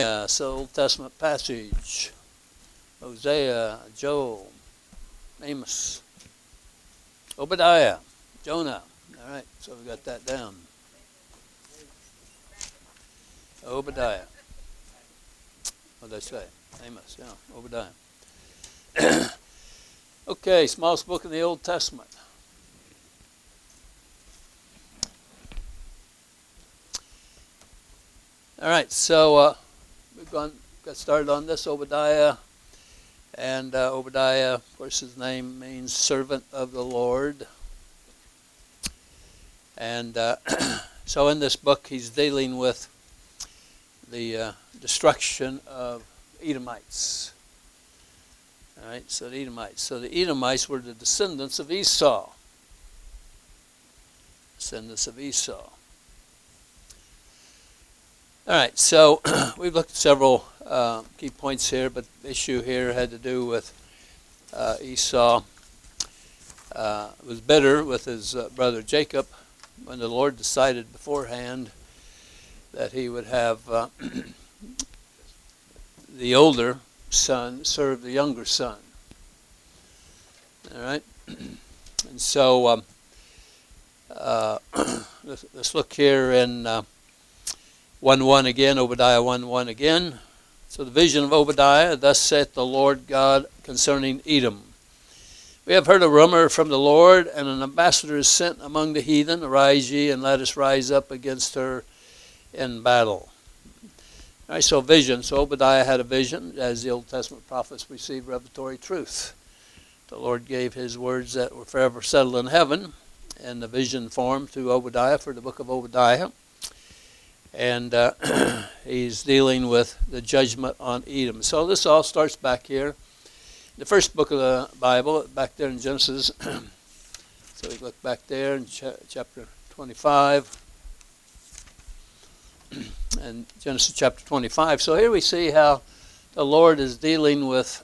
So Old Testament passage, Hosea, Joel, Amos, Obadiah, Jonah. All right, so we got that down. Obadiah. What did I say? Amos, yeah, Obadiah. Okay, smallest book in the Old Testament. All right, so we've got started on this Obadiah, and Obadiah, of course, his name means servant of the Lord. And so in this book, he's dealing with the destruction of Edomites. All right, so the Edomites. So the Edomites were the descendants of Esau. Descendants of Esau. All right, so we've looked at several key points here, but the issue here had to do with Esau. Was bitter with his brother Jacob when the Lord decided beforehand that he would have the older son serve the younger son. All right, and so let's look here in 1:1 again, Obadiah 1:1 again. So the vision of Obadiah, thus saith the Lord God concerning Edom. We have heard a rumor from the Lord, and an ambassador is sent among the heathen. Arise ye, and let us rise up against her in battle. All right, so vision. So Obadiah had a vision, as the Old Testament prophets received revelatory truth. The Lord gave his words that were forever settled in heaven in the vision form to Obadiah for the book of Obadiah. And he's dealing with the judgment on Edom. So this all starts back here. The first book of the Bible, back there in Genesis. So we look back there in chapter 25. And Genesis chapter 25. So here we see how the Lord is dealing with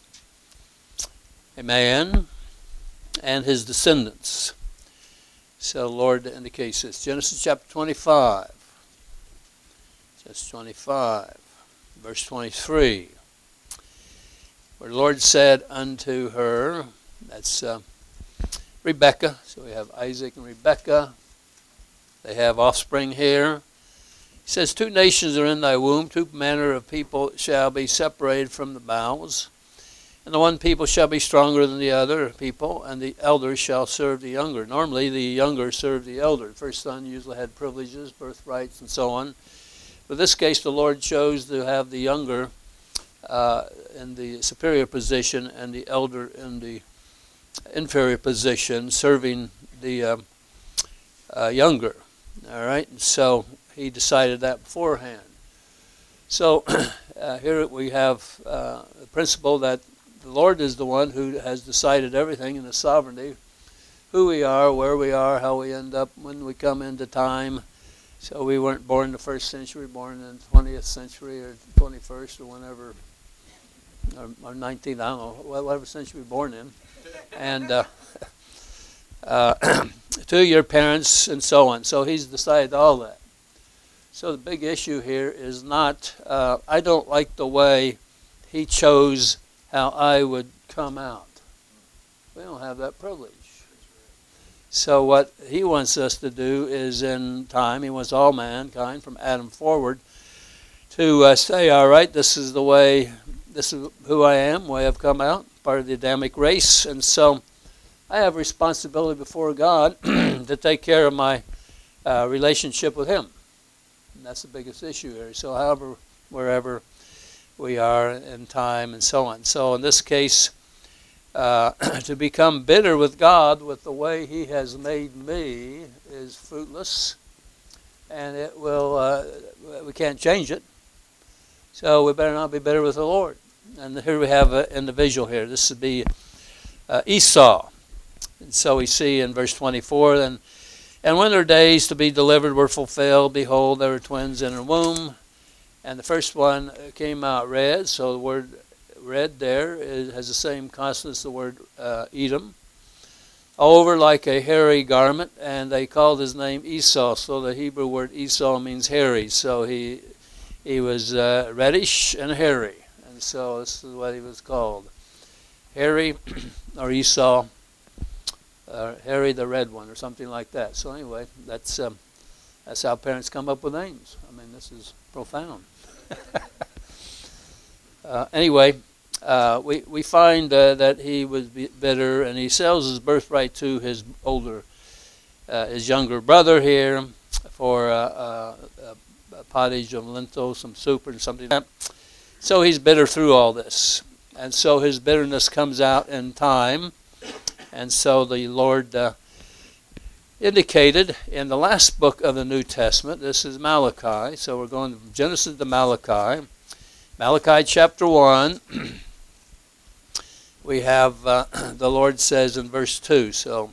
a man and his descendants. So the Lord indicates this. Genesis chapter 25. Genesis 25, verse 23. Where the Lord said unto her, that's Rebekah. So we have Isaac and Rebekah. They have offspring here. He says, 2 nations are in thy womb, 2 manner of people shall be separated from the bowels. And the one people shall be stronger than the other people, and the elder shall serve the younger. Normally the younger serve the elder. The first son usually had privileges, birthrights, and so on. But in this case, the Lord chose to have the younger in the superior position and the elder in the inferior position, serving the younger. All right, and so he decided that beforehand. So here we have the principle that the Lord is the one who has decided everything in His sovereignty, who we are, where we are, how we end up when we come into time. So we weren't born in the 1st century, born in the 20th century or 21st or whenever, or 19th, I don't know, whatever century we were born in. And to your parents and so on. So He's decided all that. So the big issue here is not, I don't like the way He chose how I would come out. We don't have that privilege. So what He wants us to do is in time, He wants all mankind from Adam forward to say, all right, this is the way, this is who I am, way I've come out, part of the Adamic race. And so I have responsibility before God to take care of my relationship with Him. And that's the biggest issue here. So however, wherever we are in time and so on. So in this case, to become bitter with God with the way He has made me is fruitless, and it will. We can't change it, so we better not be bitter with the Lord. And here we have an individual here. This would be Esau, and so we see in verse 24. And when their days to be delivered were fulfilled, behold, there were twins in her womb, and the first one came out red. So the word red there has the same consonant as the word Edom. Over like a hairy garment, and they called his name Esau. So the Hebrew word Esau means hairy. So he He was reddish and hairy, and so this is what he was called. Hairy, or Esau, Harry the Red One, or something like that. So anyway, that's how parents come up with names. I mean, this is profound. Anyway, we find that he was bitter, and he sells his birthright to his younger brother here for a pottage of lentils, some soup or something like that. So he's bitter through all this. And so his bitterness comes out in time. And so the Lord indicated in the last book of the New Testament, this is Malachi. So we're going from Genesis to Malachi. Malachi chapter 1, we have the Lord says in verse 2. So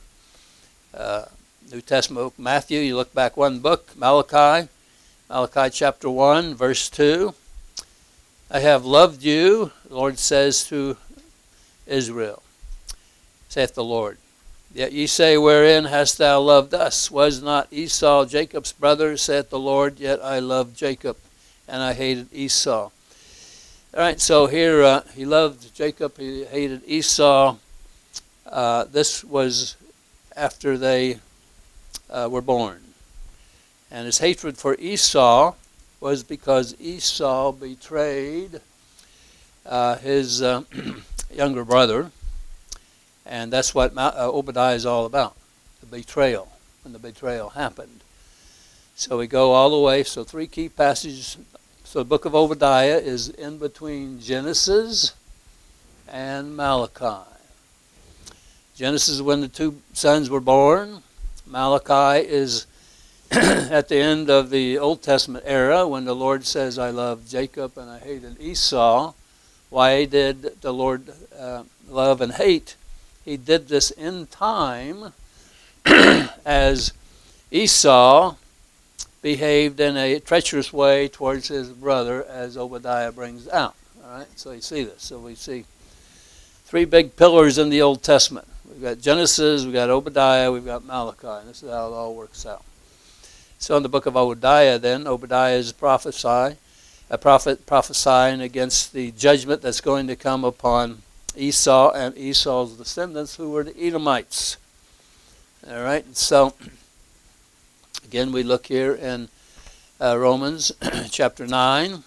New Testament book, Matthew, you look back one book, Malachi chapter 1, verse 2. I have loved you, the Lord says to Israel, saith the Lord. Yet ye say, wherein hast thou loved us? Was not Esau Jacob's brother, saith the Lord? Yet I loved Jacob, and I hated Esau. All right, so here he loved Jacob, he hated Esau. This was after they were born. And his hatred for Esau was because Esau betrayed his younger brother. And that's what Obadiah is all about, the betrayal, when the betrayal happened. So we go all the way, so three key passages. So the book of Obadiah is in between Genesis and Malachi. Genesis is when the two sons were born. Malachi is at the end of the Old Testament era, when the Lord says, I love Jacob and I hated Esau. Why did the Lord love and hate? He did this in time as Esau behaved in a treacherous way towards his brother, as Obadiah brings out. All right, so you see this. So we see three big pillars in the Old Testament. We've got Genesis, we've got Obadiah, we've got Malachi. And this is how it all works out. So in the book of Obadiah then, Obadiah is a prophet prophesying against the judgment that's going to come upon Esau and Esau's descendants, who were the Edomites. All right, so again we look here in Romans chapter 9.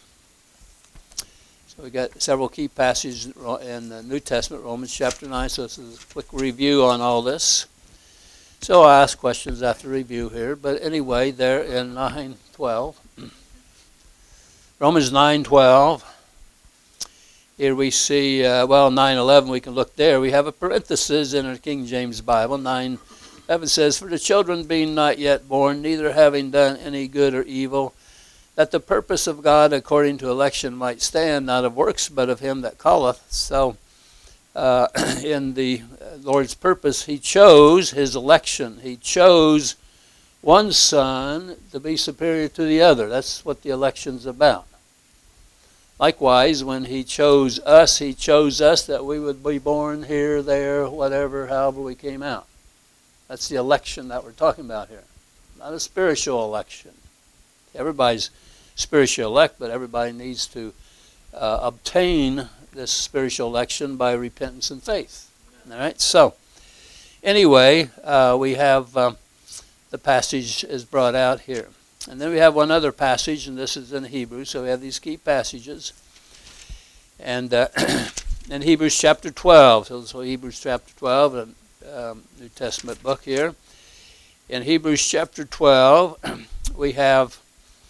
So we got several key passages in the New Testament, Romans chapter 9. So this is a quick review on all this. So I'll ask questions after review here. But anyway, there in 9:12, Romans 9:12, here we see, 9:11, we can look there. We have a parenthesis in our King James Bible. 9:11 says, for the children being not yet born, neither having done any good or evil, that the purpose of God according to election might stand, not of works, but of him that calleth. So in the Lord's purpose, he chose his election. He chose one son to be superior to the other. That's what the election's about. Likewise, when he chose us that we would be born here, there, whatever, however we came out. That's the election that we're talking about here. Not a spiritual election. Everybody's spiritual elect, but everybody needs to obtain this spiritual election by repentance and faith. All right. So, anyway, we have the passage is brought out here, and then we have one other passage, and this is in Hebrews. So we have these key passages, and in Hebrews chapter 12. So Hebrews chapter 12, a New Testament book here. In Hebrews chapter 12, we have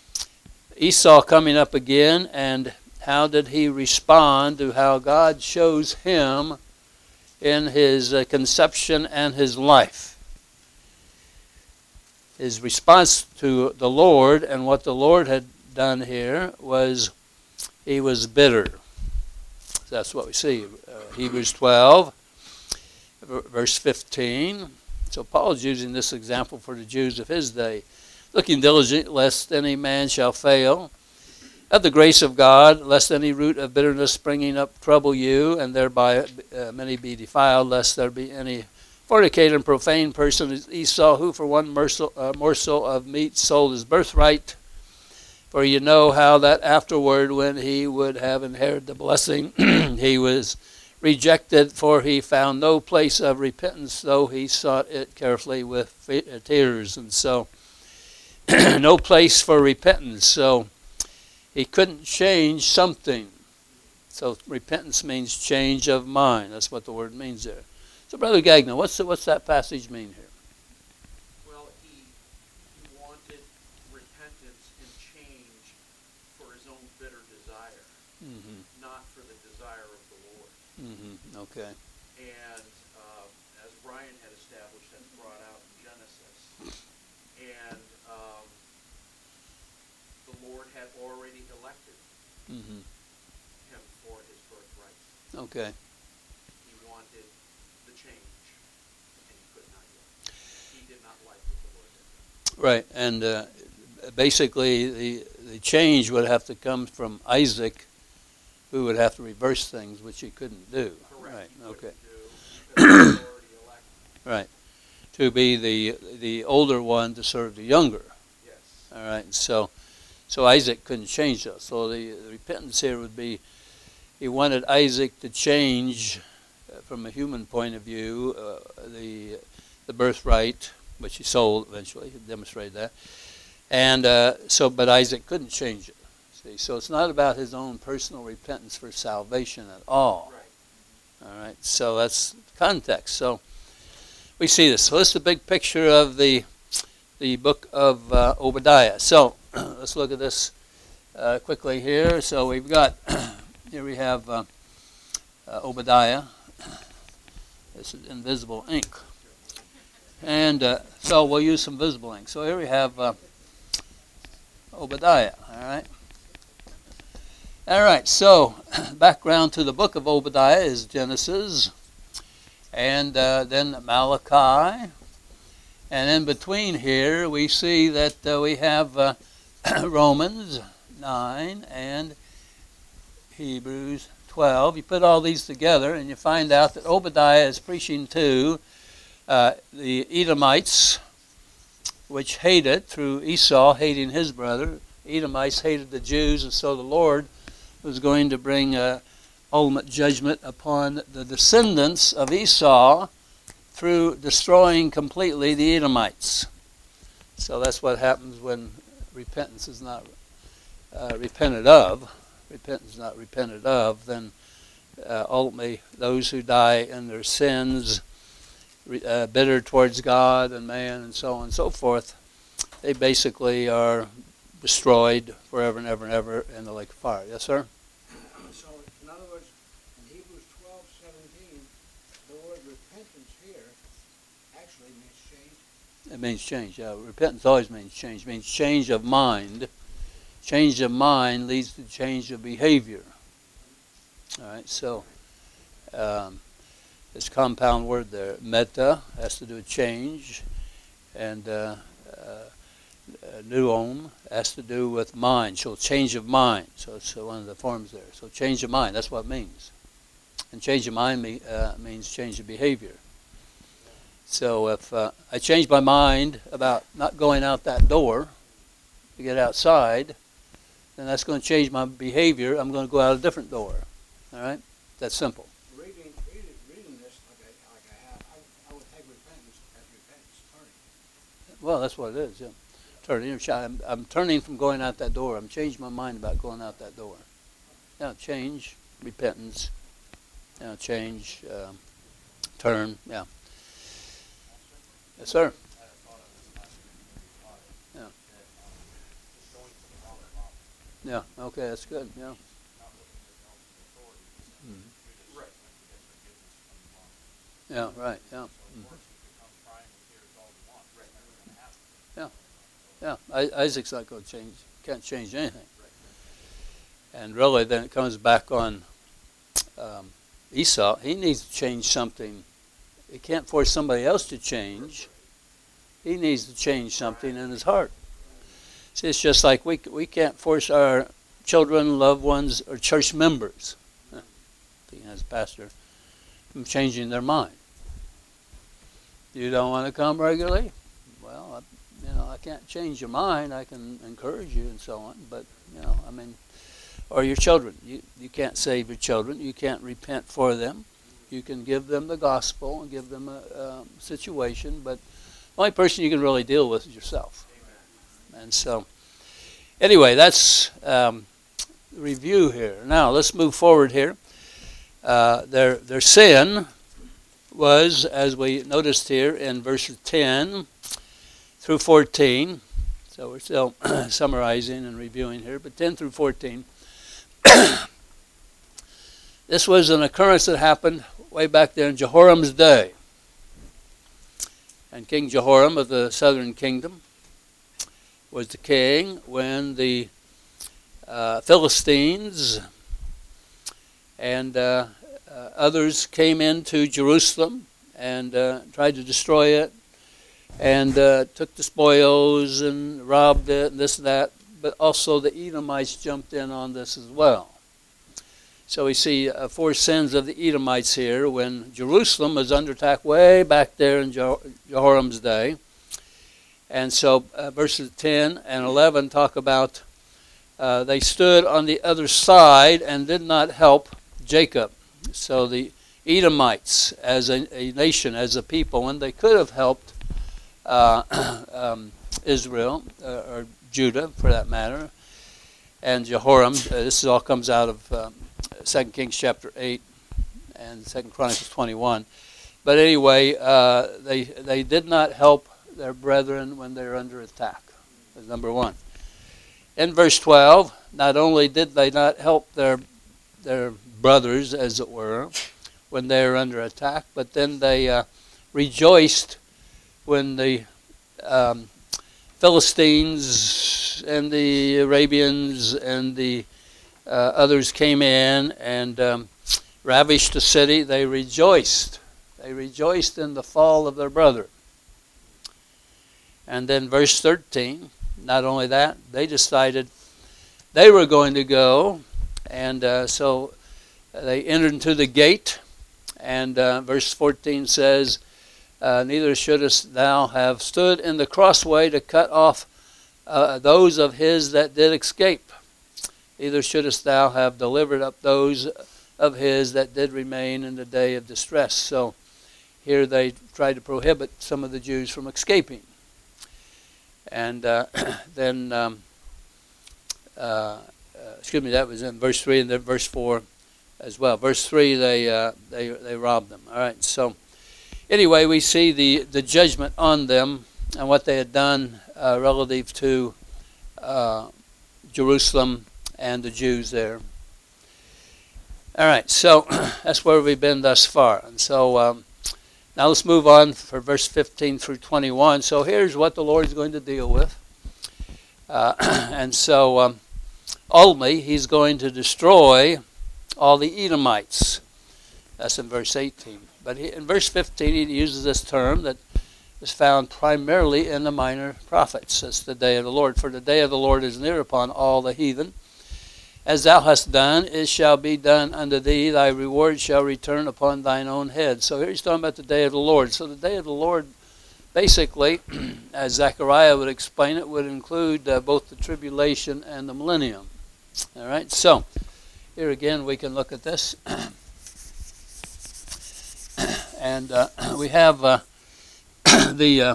Esau coming up again, and how did he respond to how God shows him in his conception and his life? His response to the Lord and what the Lord had done here was he was bitter. That's what we see. Hebrews 12, verse 15. So Paul's using this example for the Jews of his day. Looking diligent, lest any man shall fail of the grace of God, lest any root of bitterness springing up trouble you, and thereby many be defiled, lest there be any fornicator and profane person as Esau, who for one morsel of meat sold his birthright. For you know how that afterward, when he would have inherited the blessing, he was rejected, for he found no place of repentance, though he sought it carefully with tears. And so, no place for repentance. So, he couldn't change something. So, repentance means change of mind. That's what the word means there. So, Brother Gagnon, what's that passage mean here? Well, he wanted repentance and change for his own bitter desire, not for the desire of the Lord. Okay. And as Brian had established, that's brought out in Genesis. And the Lord had already elected him for his birthright. Okay. He wanted the change, and he could not do it. He did not like what the Lord did. Right, and basically the change would have to come from Isaac, who would have to reverse things, which he couldn't do. Correct. Right. He Okay. couldn't do, because he was already elected. Right. To be the older one to serve the younger. Yes. All right. So Isaac couldn't change us. So the repentance here would be, he wanted Isaac to change, from a human point of view, the birthright, which he sold eventually. He demonstrated that. And but Isaac couldn't change it. See, so it's not about his own personal repentance for salvation at all. Right. All right. So that's the context. So we see this. So this is the big picture of the book of Obadiah. So let's look at this quickly here. So we've got here we have Obadiah. This is invisible ink. And so we'll use some visible ink. So here we have Obadiah, all right? All right, so background to the book of Obadiah is Genesis, and then Malachi. And in between here, we see that we have Romans 9 and Hebrews 12. You put all these together, and you find out that Obadiah is preaching to the Edomites, which hated, through Esau hating his brother. Edomites hated the Jews, and so the Lord was going to bring ultimate judgment upon the descendants of Esau through destroying completely the Edomites. So that's what happens when repentance is not repented of. Repentance is not repented of, then ultimately those who die in their sins, bitter towards God and man and so on and so forth, they basically are destroyed forever and ever and ever in the lake of fire. Yes, sir? So, in other words, in Hebrews 12:17, the word repentance here actually means change. It means change. Yeah, repentance always means change. It means change of mind. Change of mind leads to change of behavior. All right, so this compound word there, meta, has to do with change, and nuom has to do with mind. So change of mind. So it's one of the forms there. So change of mind, that's what it means. And change of mind means change of behavior. So if I change my mind about not going out that door to get outside, then that's going to change my behavior. I'm going to go out a different door. All right? That's simple. Reading this like I have, I would take repentance as repentance turning. Well, that's what it is, yeah. Turning. I'm turning from going out that door. I'm changing my mind about going out that door. Yeah, change, repentance. Yeah, change, turn, yeah. Yes, sir. Yeah. Yeah, okay, that's good, yeah. Right. Yeah, right, yeah. Yeah, Isaac's not going to change, can't change anything. And really then it comes back on Esau. He needs to change something. He can't force somebody else to change. He needs to change something in his heart. See, it's just like we can't force our children, loved ones, or church members, being as a pastor, from changing their mind. You don't want to come regularly? Well, I can't change your mind. I can encourage you and so on. But, or your children. You can't save your children. You can't repent for them. You can give them the gospel and give them a situation, but the only person you can really deal with is yourself. Amen. And so, anyway, that's review here. Now, let's move forward here. Their sin was, as we noticed here in verses 10 through 14, so we're still summarizing and reviewing here, but 10 through 14. This was an occurrence that happened way back there in Jehoram's day. And King Jehoram of the southern kingdom was the king when the Philistines and others came into Jerusalem and tried to destroy it and took the spoils and robbed it and this and that. But also the Edomites jumped in on this as well. So we see 4 sins of the Edomites here when Jerusalem was under attack way back there in Jehoram's day. And so verses 10 and 11 talk about they stood on the other side and did not help Jacob. So the Edomites as a nation, as a people, when they could have helped Israel, or Judah for that matter, and Jehoram, this all comes out of 2 Kings chapter 8 and 2 Chronicles 21. But anyway, they did not help their brethren when they were under attack. That's number one. In verse 12, not only did they not help their brothers, as it were, when they were under attack, but then they rejoiced when the Philistines and the Arabians and the others came in and ravished the city. They rejoiced. They rejoiced in the fall of their brother. And then verse 13, not only that, they decided they were going to go. And so they entered into the gate. And verse 14 says, neither shouldest thou have stood in the crossway to cut off those of his that did escape. Neither shouldest thou have delivered up those of his that did remain in the day of distress. So here they tried to prohibit some of the Jews from escaping. And then, that was in verse 3 and then verse 4 as well. Verse 3, they robbed them. All right, so anyway, we see the judgment on them and what they had done relative to Jerusalem and the Jews there. All right, so that's where we've been thus far. And so now let's move on for verse 15 through 21. So here's what the Lord is going to deal with. And so ultimately, he's going to destroy all the Edomites. That's in verse 18. But in verse 15, he uses this term that is found primarily in the minor prophets. It's the day of the Lord. For the day of the Lord is near upon all the heathen. As thou hast done, it shall be done unto thee. Thy reward shall return upon thine own head. So here he's talking about the day of the Lord. So the day of the Lord, basically, as Zechariah would explain it, would include both the tribulation and the millennium. All right, so here again we can look at this. And we have the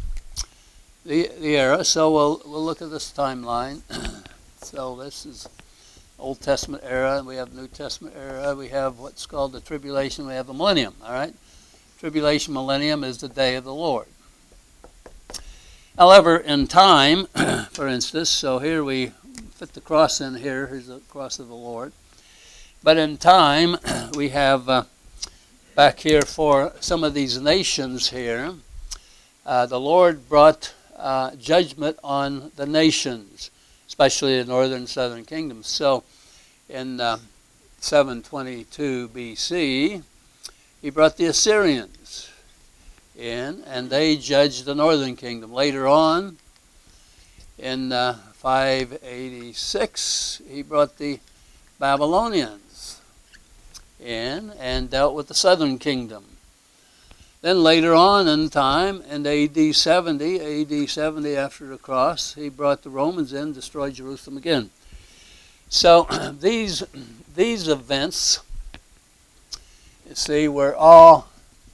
era. So we'll look at this timeline. So this is Old Testament era, and we have New Testament era. We have what's called the tribulation. We have the millennium. All right, tribulation, millennium is the day of the Lord. However, in time, for instance, so here we fit the cross in here. Here's the cross of the Lord. But in time, we have back here for some of these nations here, the Lord brought judgment on the nations, especially the northern and southern kingdoms. So in 722 BC, he brought the Assyrians in, and they judged the northern kingdom. Later on, in 586, he brought the Babylonians in and dealt with the southern kingdom. Then later on in time, in AD 70 after the cross, he brought the Romans in, destroyed Jerusalem again. So these events, you see, were all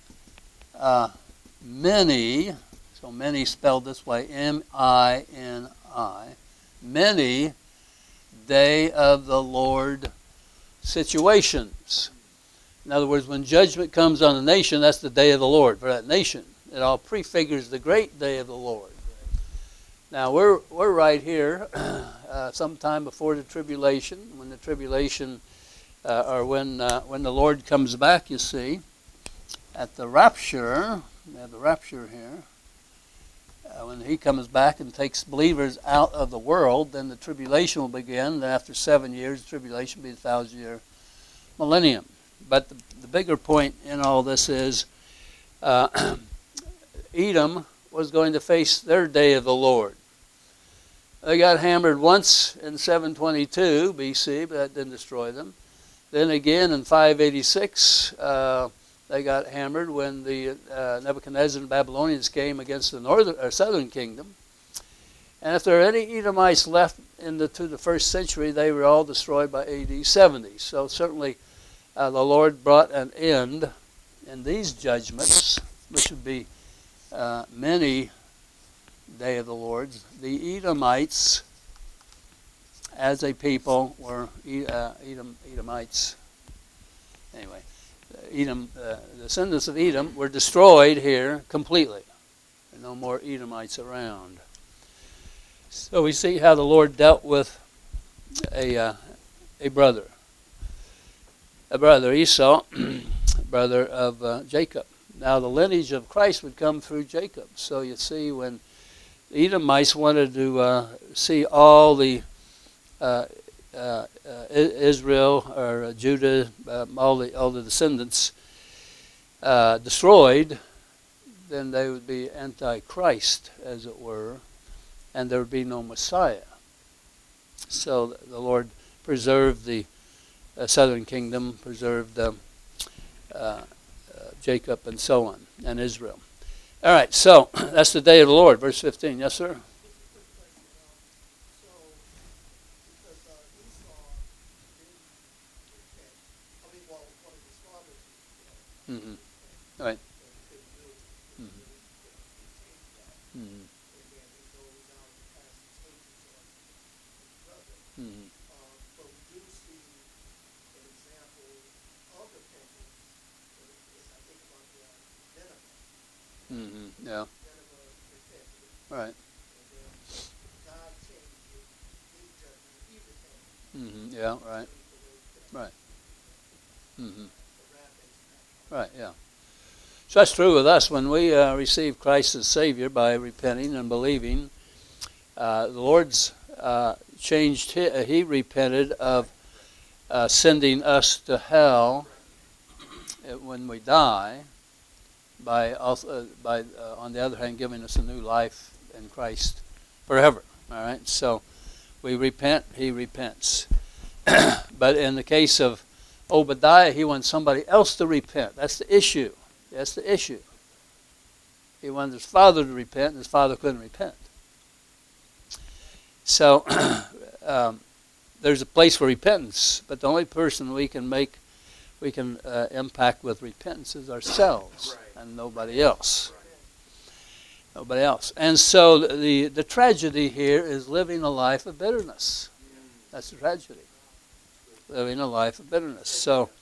many, so many spelled this way, M-I-N-I, many day of the Lord situations. In other words, when judgment comes on a nation, that's the day of the Lord for that nation. It all prefigures the great day of the Lord. Now we're right here, sometime before the tribulation, when the tribulation, or when the Lord comes back. You see, at the rapture, we have the rapture here. When he comes back and takes believers out of the world, then the tribulation will begin. Then after 7 years, the tribulation will be the 1,000-year millennium. But the bigger point in all this is Edom was going to face their day of the Lord. They got hammered once in 722 BC, but that didn't destroy them. Then again in 586, they got hammered when the Nebuchadnezzar and Babylonians came against the southern kingdom. And if there are any Edomites left to the first century, they were all destroyed by AD 70. So certainly the Lord brought an end in these judgments, which would be many day of the Lord's. The Edomites, as a people, were Edomites. Anyway, the descendants of Edom were destroyed here completely. There are no more Edomites around. So we see how the Lord dealt with a brother Esau, brother of Jacob. Now the lineage of Christ would come through Jacob. So you see, when the Edomites wanted to see all the Israel or Judah, all the descendants destroyed, then they would be anti-Christ, as it were, and there would be no Messiah. So the Lord preserved the southern kingdom, preserved Jacob and so on, and Israel. All right, so that's the day of the Lord, verse 15. Yes, sir? Mm-hmm. All right. Mm-hmm. Mm-hmm. Mm-hmm. But we do see an example of repentance. I think about Nineveh. Mm-hmm. Yeah. Nineveh repented. Right. And then God changed his judgment. He repented. Mm-hmm. Yeah. Right. Right. Mm-hmm. Right. Yeah. So that's true with us. When we receive Christ as Savior by repenting and believing, the Lord's changed. He repented of sending us to hell when we die, by on the other hand giving us a new life in Christ forever. All right. So we repent. He repents. But in the case of Obadiah, he wants somebody else to repent. That's the issue. That's the issue. He wanted his father to repent, and his father couldn't repent. So there's a place for repentance, but the only person we can impact with repentance is ourselves, and nobody else. Nobody else. And so the tragedy here is living a life of bitterness. That's the tragedy. Living a life of bitterness. So,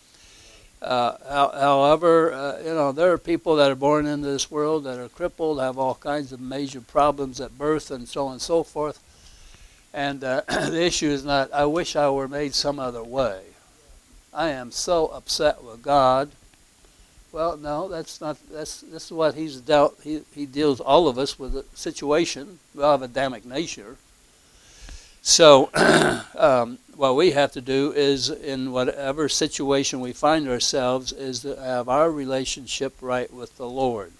however, there are people that are born into this world that are crippled, have all kinds of major problems at birth, and so on and so forth. And the issue is not, I wish I were made some other way. I am so upset with God. Well, no, that's not. This is what He's dealt. He deals all of us with a situation. We all have Adamic nature. So, what we have to do is, in whatever situation we find ourselves, is to have our relationship right with the Lord.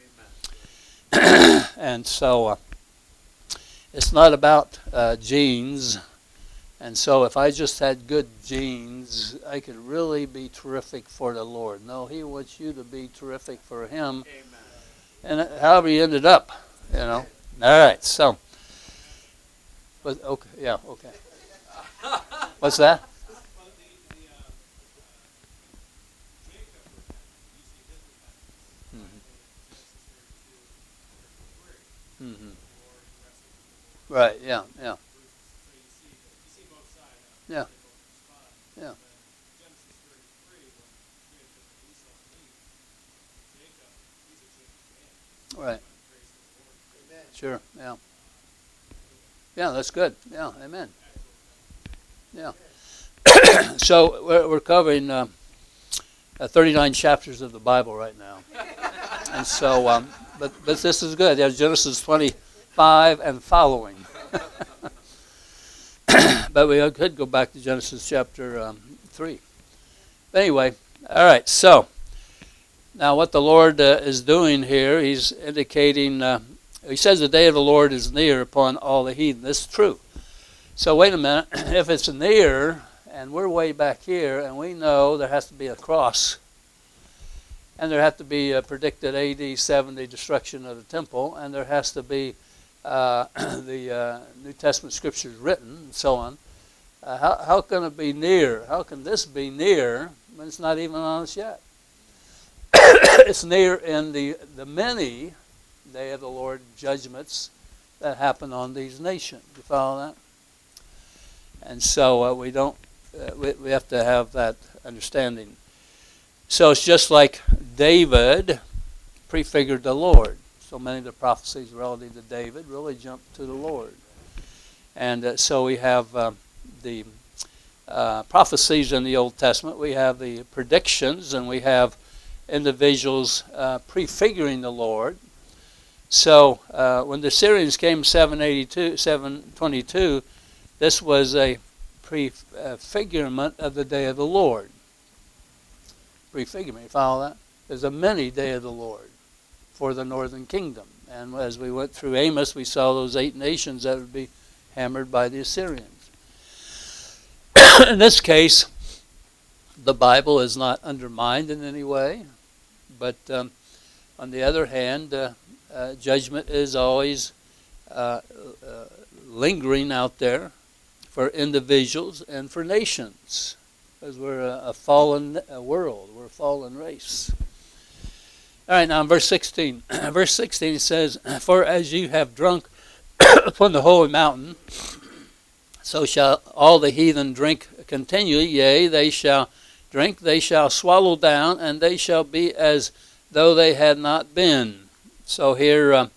And so, it's not about genes. And so, if I just had good genes, I could really be terrific for the Lord. No, He wants you to be terrific for Him. Amen. and however you ended up, All right, so, but okay, yeah, okay. What's that? Mm-hmm. Right, yeah. Yeah. Right. Sure, yeah. Yeah, that's good. Yeah, amen. Yeah. So we're covering 39 chapters of the Bible right now. And so, but this is good. There's Genesis 25 and following. But we could go back to Genesis chapter 3. But anyway, all right. So now what the Lord is doing here, he's indicating, he says the day of the Lord is near upon all the heathen. This is true. So wait a minute. If it's near, and we're way back here, and we know there has to be a cross, and there has to be a predicted AD 70 destruction of the temple, and there has to be the New Testament scriptures written, and so on. How can it be near? How can this be near when it's not even on us yet? It's near in the many day of the Lord judgments that happen on these nations. You follow that? And so we don't. We have to have that understanding. So it's just like David prefigured the Lord. So many of the prophecies relative to David really jump to the Lord. And so we have the prophecies in the Old Testament. We have the predictions, and we have individuals prefiguring the Lord. So when the Syrians came 722, this was a prefigurement of the day of the Lord. Prefigurement, you follow that? There's a many day of the Lord for the northern kingdom. And as we went through Amos, we saw those 8 nations that would be hammered by the Assyrians. In this case, the Bible is not undermined in any way, but on the other hand, judgment is always lingering out there for individuals and for nations, because we're a fallen world, we're a fallen race. All right, now in verse 16. Verse 16 it says, "For as you have drunk upon the holy mountain, so shall all the heathen drink continually. Yea, they shall drink, they shall swallow down, and they shall be as though they had not been." So here,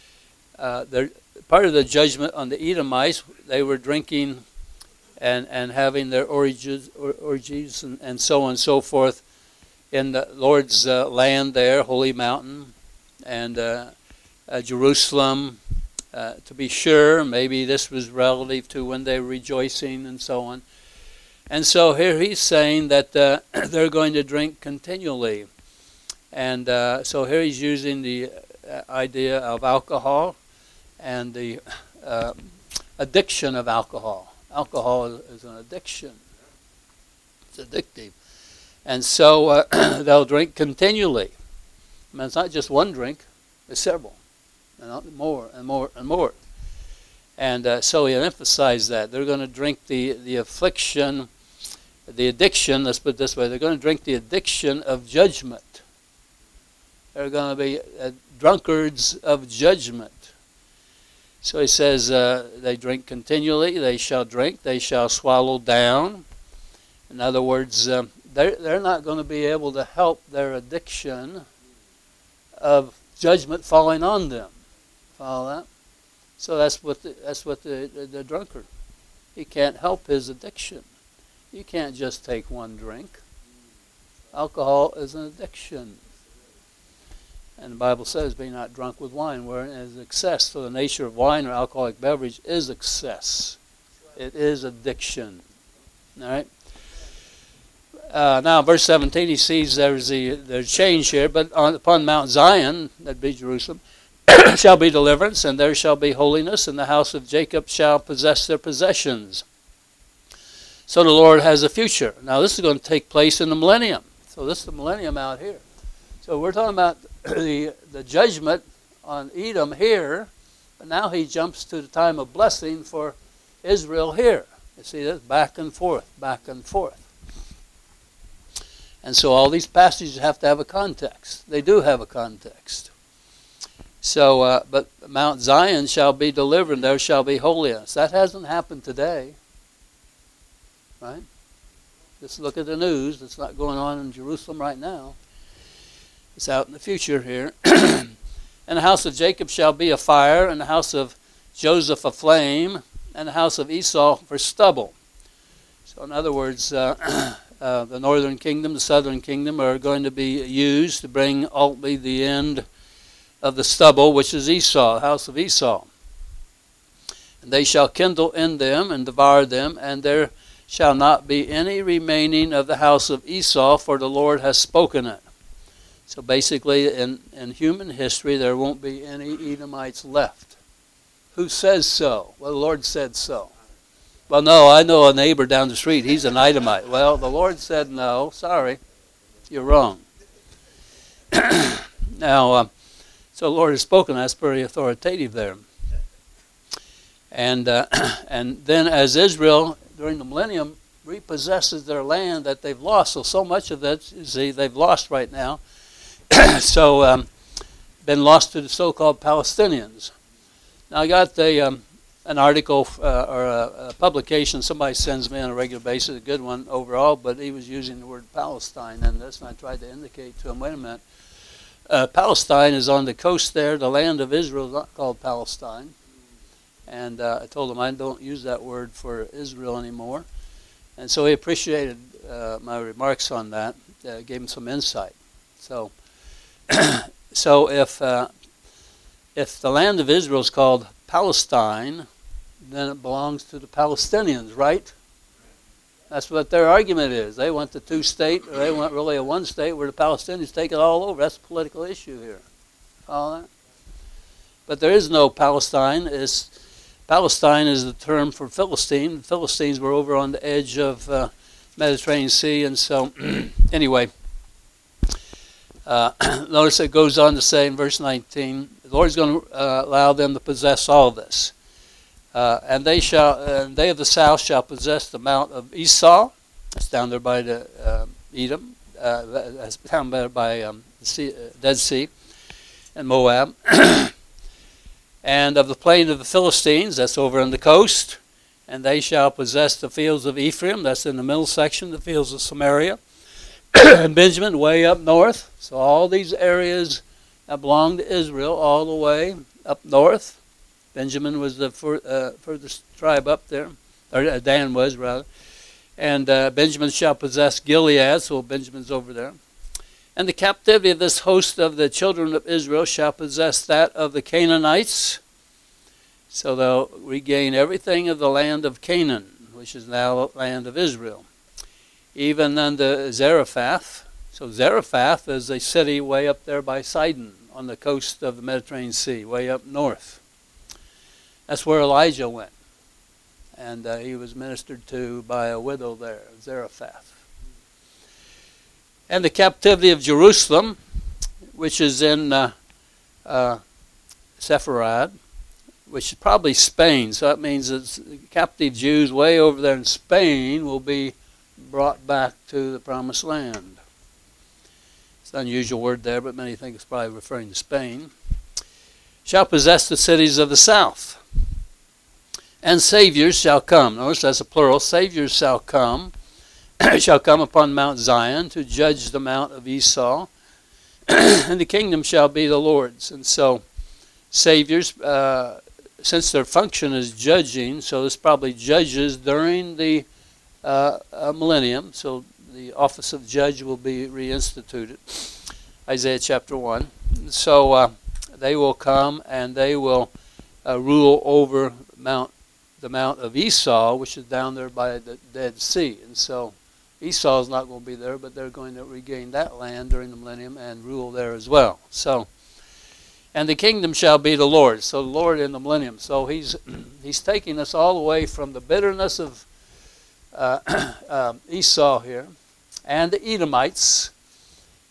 part of the judgment on the Edomites, they were drinking and having their orgies and so on and so forth in the Lord's land there, Holy Mountain, and Jerusalem. To be sure, maybe this was relative to when they were rejoicing and so on. And so here he's saying that they're going to drink continually. And so here he's using the idea of alcohol and the addiction of alcohol. Alcohol is an addiction. It's addictive. And so they'll drink continually. I mean, it's not just one drink, it's several. And more and more and more. And so he emphasized that. They're going to drink the affliction, the addiction, let's put it this way, they're going to drink the addiction of judgment. They're going to be drunkards of judgment. So he says they drink continually, they shall drink, they shall swallow down. In other words, they're not going to be able to help their addiction of judgment falling on them. Follow that? So that's what the drunkard. He can't help his addiction. You can't just take one drink. Alcohol is an addiction. And the Bible says, "Be not drunk with wine, wherein is excess." So the nature of wine or alcoholic beverage is excess. It is addiction. All right? Now, verse 17, he sees there's change here. "But upon Mount Zion," that'd be Jerusalem, "shall be deliverance, and there shall be holiness, and the house of Jacob shall possess their possessions." So the Lord has a future. Now, this is going to take place in the millennium. So this is the millennium out here. So we're talking about the judgment on Edom here, but now he jumps to the time of blessing for Israel here. You see this back and forth, back and forth. And so all these passages have to have a context. They do have a context. So, but Mount Zion shall be delivered, and there shall be holiness. That hasn't happened today, right? Just look at the news. It's not going on in Jerusalem right now. It's out in the future here. And the house of Jacob shall be a fire, and the house of Joseph a flame, and the house of Esau for stubble. So in other words, the northern kingdom, the southern kingdom are going to be used to bring ultimately the end of the stubble, which is Esau, the house of Esau. And they shall kindle in them and devour them, and there shall not be any remaining of the house of Esau, for the Lord has spoken it. So basically, in human history, there won't be any Edomites left. Who says so? Well, the Lord said so. Well, no, I know a neighbor down the street. He's an Edomite. Well, the Lord said no. Sorry, you're wrong. Now, so the Lord has spoken. That's pretty authoritative there. And then as Israel, during the millennium, repossesses their land that they've lost, so much of that, you see, they've lost right now. So, been lost to the so-called Palestinians. Now, I got an article or a publication somebody sends me on a regular basis, a good one overall, but he was using the word Palestine in this, and I tried to indicate to him, wait a minute, Palestine is on the coast there. The land of Israel is not called Palestine. And I told him I don't use that word for Israel anymore. And so he appreciated my remarks on that, gave him some insight. So, so if the land of Israel is called Palestine, then it belongs to the Palestinians, right? That's what their argument is. They want the two-state, or they want really a one-state where the Palestinians take it all over. That's a political issue here. Follow that? But there is no Palestine. Palestine is the term for Philistine. The Philistines were over on the edge of Mediterranean Sea, and so anyway, notice it goes on to say in verse 19, the Lord is going to allow them to possess all of this. And they of the south shall possess the mount of Esau. That's down there by the Edom. That's down there by the Dead Sea and Moab. And of the plain of the Philistines, that's over on the coast. And they shall possess the fields of Ephraim. That's in the middle section, the fields of Samaria. And Benjamin, way up north. So all these areas that belong to Israel all the way up north. Benjamin was the furthest tribe up there, or Dan was, rather. And Benjamin shall possess Gilead, so Benjamin's over there. And the captivity of this host of the children of Israel shall possess that of the Canaanites. So they'll regain everything of the land of Canaan, which is now the land of Israel. Even unto Zarephath. So Zarephath is a city way up there by Sidon, on the coast of the Mediterranean Sea, way up north. That's where Elijah went. And he was ministered to by a widow there, Zarephath. And the captivity of Jerusalem, which is in Sepharad, which is probably Spain. So that means that captive Jews way over there in Spain will be brought back to the promised land. It's an unusual word there, but many think it's probably referring to Spain. Shall possess the cities of the south. And saviors shall come. Notice that's a plural. Saviors shall come. Shall come upon Mount Zion to judge the mount of Esau. And the kingdom shall be the Lord's. And so saviors, since their function is judging, so this probably judges during the millennium. So the office of judge will be reinstituted. Isaiah chapter 1. So they will come and they will rule over the mount of Esau, which is down there by the Dead Sea. And so Esau is not going to be there, but they're going to regain that land during the millennium and rule there as well. So, and the kingdom shall be the Lord. So the Lord in the millennium. So he's taking us all the way from the bitterness of Esau here, and the Edomites,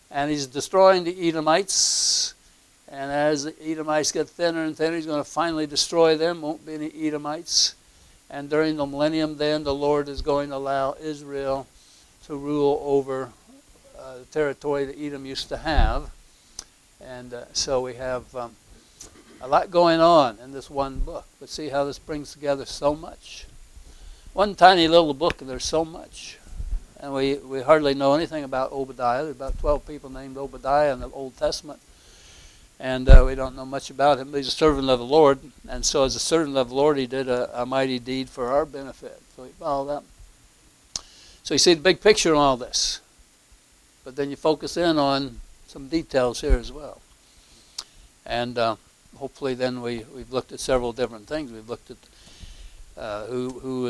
And he's destroying the Edomites. And as the Edomites get thinner and thinner, he's going to finally destroy them. Won't be any Edomites. And during the millennium then, the Lord is going to allow Israel to rule over the territory that Edom used to have. And so we have a lot going on in this one book. But see how this brings together so much. One tiny little book, and there's so much. And we hardly know anything about Obadiah. There's about 12 people named Obadiah in the Old Testament. And we don't know much about him. But he's a servant of the Lord. And so as a servant of the Lord, he did a mighty deed for our benefit. So we follow that. So you see the big picture in all this. But then you focus in on some details here as well. And hopefully then we've looked at several different things. We've looked at who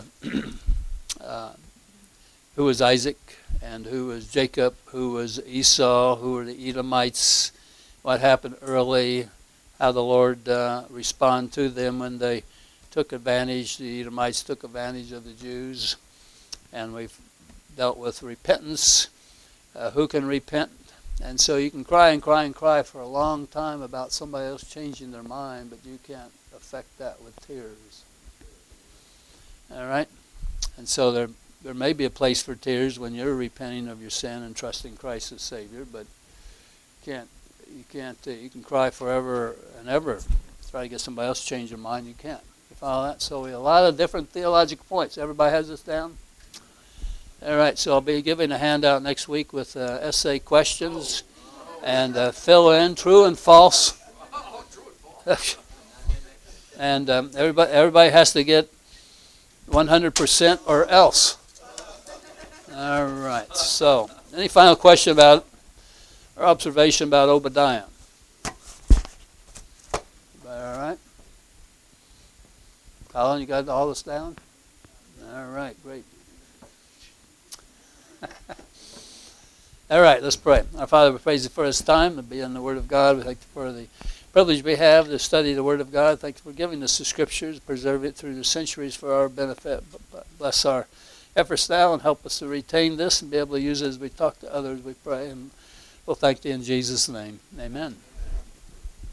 was Isaac, and who was Jacob, who was Esau, who were the Edomites, what happened early, how the Lord responded to them when they took advantage, the Edomites took advantage of the Jews. And we've dealt with repentance, who can repent. And so you can cry and cry and cry for a long time about somebody else changing their mind, but you can't affect that with tears. All right? And so there may be a place for tears when you're repenting of your sin and trusting Christ as Savior, but you can cry forever and ever. Try to get somebody else to change their mind, you can't. You follow that? So we have a lot of different theological points. Everybody has this down? All right, so I'll be giving a handout next week with essay questions and fill in true and false. And everybody has to get 100% or else. All right, so any final question about or observation about Obadiah? All right. Colin, you got all this down? All right, great. All right, let's pray. Our Father, we praise you for this time to be in the Word of God. We thank you for the privilege we have to study the Word of God. Thank you for giving us the Scriptures, preserve it through the centuries for our benefit. Bless our efforts now and help us to retain this and be able to use it as we talk to others, we pray. And we'll thank you in Jesus' name. Amen.